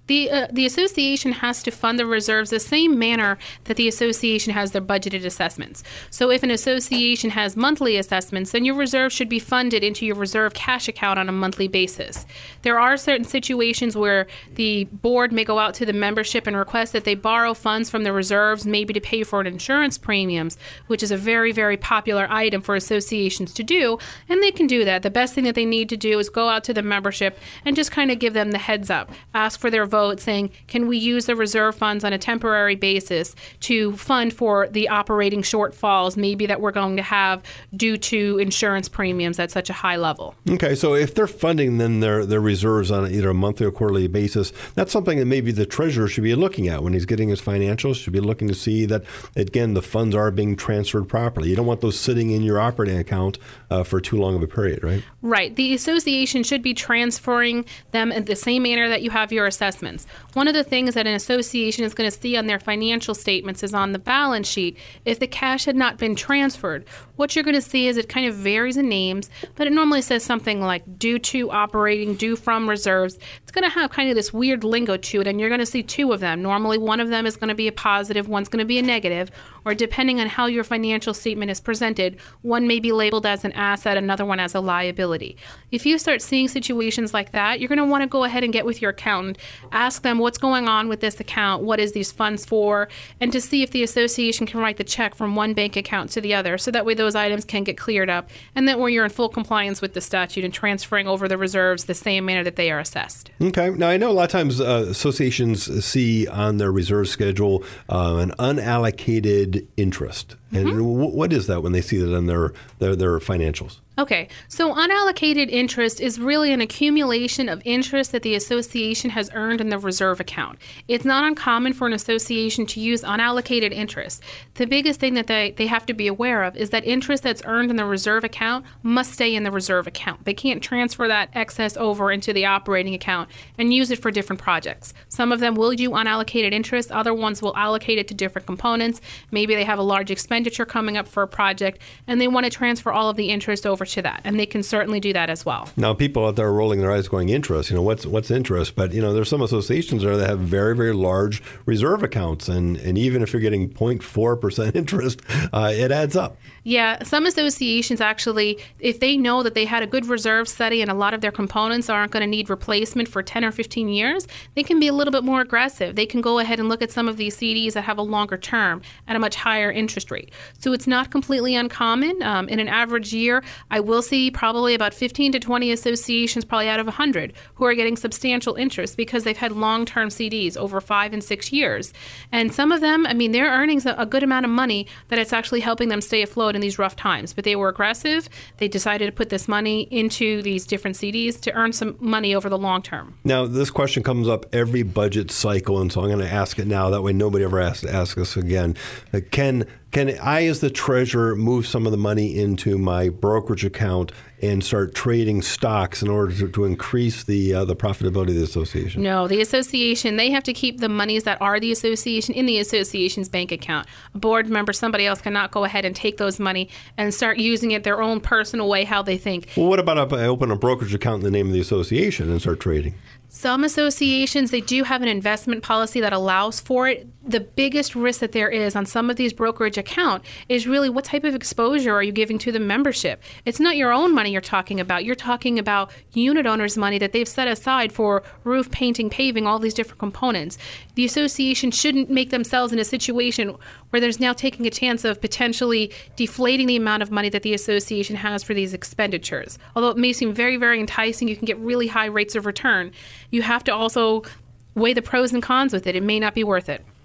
The association has to fund the reserves the same manner that the association has their budgeted assessments. So if an association has monthly assessments, then your reserve should be funded into your reserve cash account on a monthly basis. There are certain situations where the board may go out to the membership and request that they borrow funds from the reserves, maybe to pay for an insurance premiums, which is a very, very popular item for associations to do, and they can do that. The best thing that they need to do is go out to the membership and just kind of give them the heads up, ask for their vote saying, can we use the reserve funds on a temporary basis to fund for the operating shortfalls maybe that we're going to have due to insurance premiums at such a high level. Okay, so if they're funding then their reserves on either a monthly or quarterly basis, that's something that maybe the treasurer should be looking at when he's getting his financials, should be looking to see that, again, the funds are being transferred properly. You don't want those sitting in your operating account for too long of a period, right? Right. The association should be transferring them in the same manner that you have your assessments. One of the things that an association is going to see on their financial statements is on the balance sheet. If the cash had not been transferred, what you're going to see is it kind of varies in names, but it normally says something like due to operating, due from reserves. It's going to have kind of this weird lingo to it, and you're going to see two of them. Normally, one of them is going to be a positive, one's going to be a negative, or depending on how your financial statement is presented, one may be labeled as an asset, another one as a liability. If you start seeing situations like that, you're going to want to go ahead and get with your accountant, ask them what's going on with this account, what is these funds for, and to see if the association can write the check from one bank account to the other, so that way those items can get cleared up, and that way you're in full compliance with the statute and transferring over the reserves the same manner that they are assessed. Okay. Now, I know a lot of times associations see on their reserve schedule an unallocated interest. And what is that when they see that on their financials? Okay, so unallocated interest is really an accumulation of interest that the association has earned in the reserve account. It's not uncommon for an association to use unallocated interest. The biggest thing that they have to be aware of is that interest that's earned in the reserve account must stay in the reserve account. They can't transfer that excess over into the operating account and use it for different projects. Some of them will do unallocated interest, other ones will allocate it to different components. Maybe they have a large expenditure coming up for a project and they want to transfer all of the interest over to that, and they can certainly do that as well. Now, people out there are rolling their eyes going, interest, what's interest? But, there's some associations there that have very, very large reserve accounts, and even if you're getting 0.4% interest, it adds up. Yeah, some associations actually, if they know that they had a good reserve study and a lot of their components aren't going to need replacement for 10 or 15 years, they can be a little bit more aggressive. They can go ahead and look at some of these CDs that have a longer term at a much higher interest rate. So it's not completely uncommon. In an average year, I will see probably about 15 to 20 associations, probably out of 100, who are getting substantial interest because they've had long-term CDs over 5 and 6 years. And some of them, they're earning a good amount of money that it's actually helping them stay afloat in these rough times. But they were aggressive. They decided to put this money into these different CDs to earn some money over the long term. Now, this question comes up every budget cycle, and so I'm going to ask it now. That way nobody ever has to ask us again. Can I, as the treasurer, move some of the money into my brokerage account and start trading stocks in order to increase the profitability of the association? No, the association, they have to keep the monies that are the association in the association's bank account. A board member, somebody else cannot go ahead and take those money and start using it their own personal way, how they think. Well, what about if I open a brokerage account in the name of the association and start trading? Some associations, they do have an investment policy that allows for it. The biggest risk that there is on some of these brokerage accounts is really what type of exposure are you giving to the membership? It's not your own money you're talking about. You're talking about unit owners' money that they've set aside for roof, painting, paving, all these different components. The association shouldn't make themselves in a situation where there's now taking a chance of potentially deflating the amount of money that the association has for these expenditures. Although it may seem very, very enticing, you can get really high rates of return. You have to also weigh the pros and cons with it. It may not be worth it.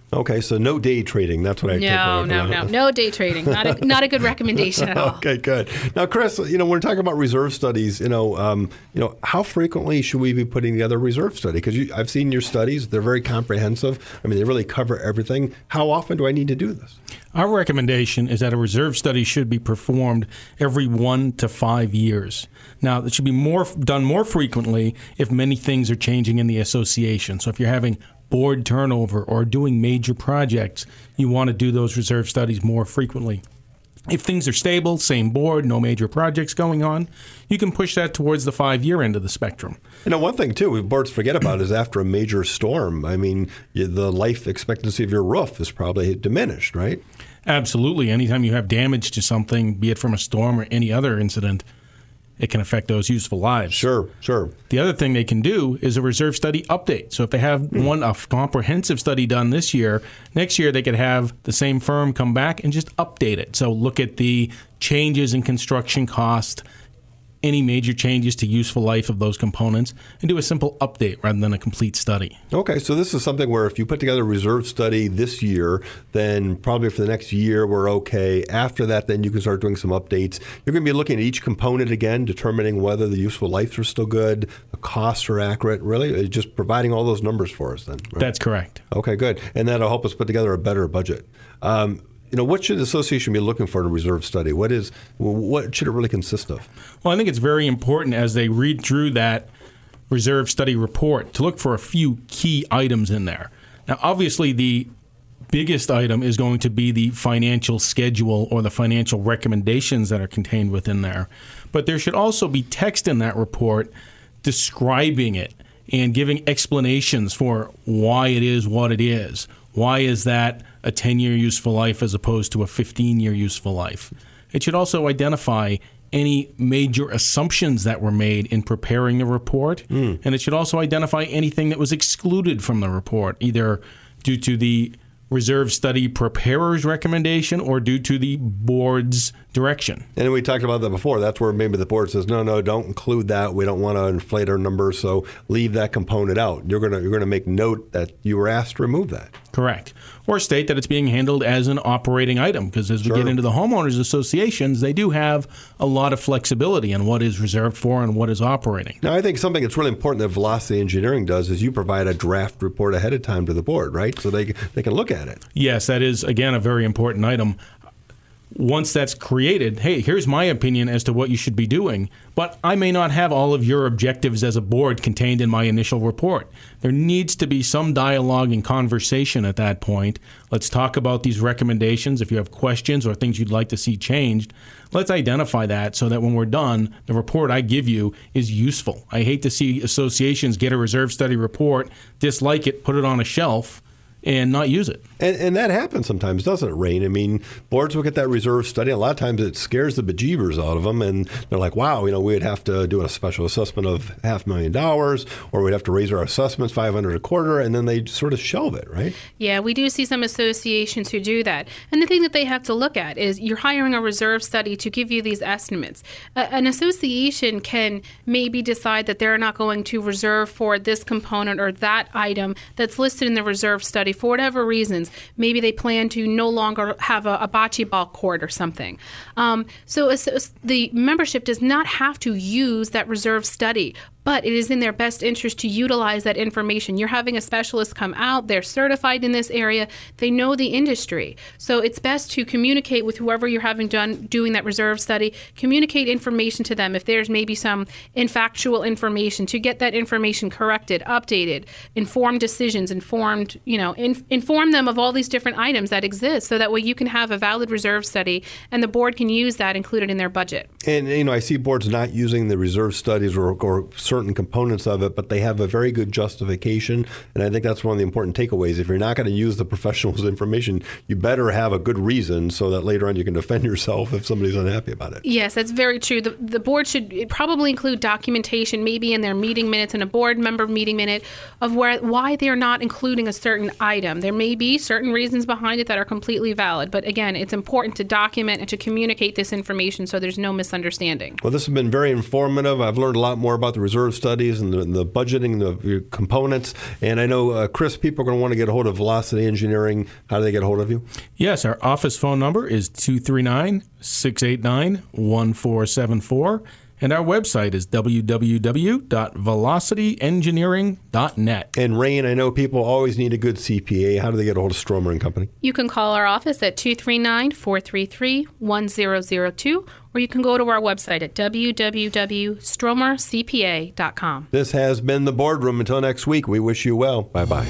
Okay, so no day trading. That's what I take away from that. No day trading. Not a good recommendation at all. Okay, good. Now, Chris, when we're talking about reserve studies, how frequently should we be putting together a reserve study? Because I've seen your studies; they're very comprehensive. I mean, they really cover everything. How often do I need to do this? Our recommendation is that a reserve study should be performed every 1 to 5 years. Now, it should be done more frequently if many things are changing in the association. So if you're having board turnover or doing major projects, you want to do those reserve studies more frequently. If things are stable, same board, no major projects going on, you can push that towards the 5-year end of the spectrum. One thing, too, boards forget about is after a major storm, I mean, the life expectancy of your roof is probably diminished, right? Absolutely. Anytime you have damage to something, be it from a storm or any other incident, it can affect those useful lives. Sure. The other thing they can do is a reserve study update. So if they have a comprehensive study done this year, next year they could have the same firm come back and just update it. So look at the changes in construction cost, any major changes to useful life of those components, and do a simple update rather than a complete study. Okay, so this is something where if you put together a reserve study this year, then probably for the next year we're okay. After that, then you can start doing some updates. You're going to be looking at each component again, determining whether the useful lives are still good, the costs are accurate, really just providing all those numbers for us then. Right? That's correct. Okay, good. And that'll help us put together a better budget. What should the association be looking for in a reserve study? What should it really consist of? Well, I think it's very important as they read through that reserve study report to look for a few key items in there. Now, obviously, the biggest item is going to be the financial schedule or the financial recommendations that are contained within there. But there should also be text in that report describing it and giving explanations for why it is what it is. Why is that a 10-year useful life as opposed to a 15-year useful life? It should also identify any major assumptions that were made in preparing the report, and it should also identify anything that was excluded from the report, either due to the reserve study preparer's recommendation or due to the board's direction. And we talked about that before. That's where maybe the board says, no, don't include that. We don't want to inflate our numbers, so leave that component out. You're going to make note that you were asked to remove that. Correct. Or state that it's being handled as an operating item, because as we get into the homeowners associations, they do have a lot of flexibility in what is reserved for and what is operating. Now, I think something that's really important that Velocity Engineering does is you provide a draft report ahead of time to the board, right? So they can look at it. Yes, that is, again, a very important item. Once that's created, hey, here's my opinion as to what you should be doing, but I may not have all of your objectives as a board contained in my initial report. There needs to be some dialogue and conversation at that point. Let's talk about these recommendations. If you have questions or things you'd like to see changed, let's identify that so that when we're done, the report I give you is useful. I hate to see associations get a reserve study report, dislike it, put it on a shelf, and not use it. And that happens sometimes, doesn't it, Rain? I mean, boards look at that reserve study. A lot of times it scares the bejeebers out of them, and they're like, wow, we'd have to do a special assessment of $500,000, or we'd have to raise our assessments $500 a quarter, and then they sort of shelve it, right? Yeah, we do see some associations who do that. And the thing that they have to look at is you're hiring a reserve study to give you these estimates. An association can maybe decide that they're not going to reserve for this component or that item that's listed in the reserve study for whatever reasons. Maybe they plan to no longer have a bocce ball court or something. So the membership does not have to use that reserve study, but it is in their best interest to utilize that information. You're having a specialist come out, they're certified in this area, they know the industry. So it's best to communicate with whoever you're having doing that reserve study, communicate information to them. If there's maybe some infactual information, to get that information corrected, updated, informed decisions, inform them of all these different items that exist, so that way you can have a valid reserve study and the board can use that included in their budget. And I see boards not using the reserve studies or certain components of it, but they have a very good justification. And I think that's one of the important takeaways. If you're not going to use the professional's information, you better have a good reason so that later on you can defend yourself if somebody's unhappy about it. Yes, that's very true. The board should probably include documentation, maybe in their meeting minutes and a board member meeting minute, of why they're not including a certain item. There may be certain reasons behind it that are completely valid, but again, it's important to document and to communicate this information so there's no misunderstanding. Well, this has been very informative. I've learned a lot more about the reserve reserve studies and the budgeting of your components. And I know, Chris, people are going to want to get a hold of Velocity Engineering. How do they get a hold of you? Yes, our office phone number is 239-689-1474. And our website is www.velocityengineering.net. And Rain, I know people always need a good CPA. How do they get a hold of Stromer and Company? You can call our office at 239-433-1002, or you can go to our website at www.stromercpa.com. This has been The Boardroom. Until next week, we wish you well. Bye-bye.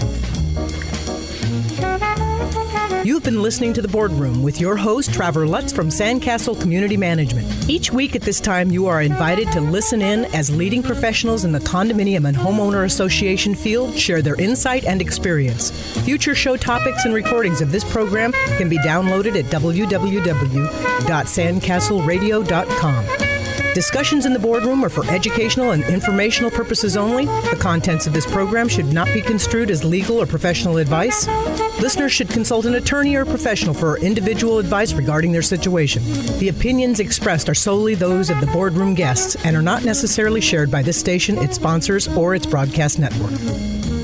You've been listening to The Boardroom with your host, Trevor Lutz from Sandcastle Community Management. Each week at this time, you are invited to listen in as leading professionals in the condominium and homeowner association field share their insight and experience. Future show topics and recordings of this program can be downloaded at www.sandcastleradio.com. Discussions in the boardroom are for educational and informational purposes only. The contents of this program should not be construed as legal or professional advice. Listeners should consult an attorney or professional for individual advice regarding their situation. The opinions expressed are solely those of the boardroom guests and are not necessarily shared by this station, its sponsors, or its broadcast network.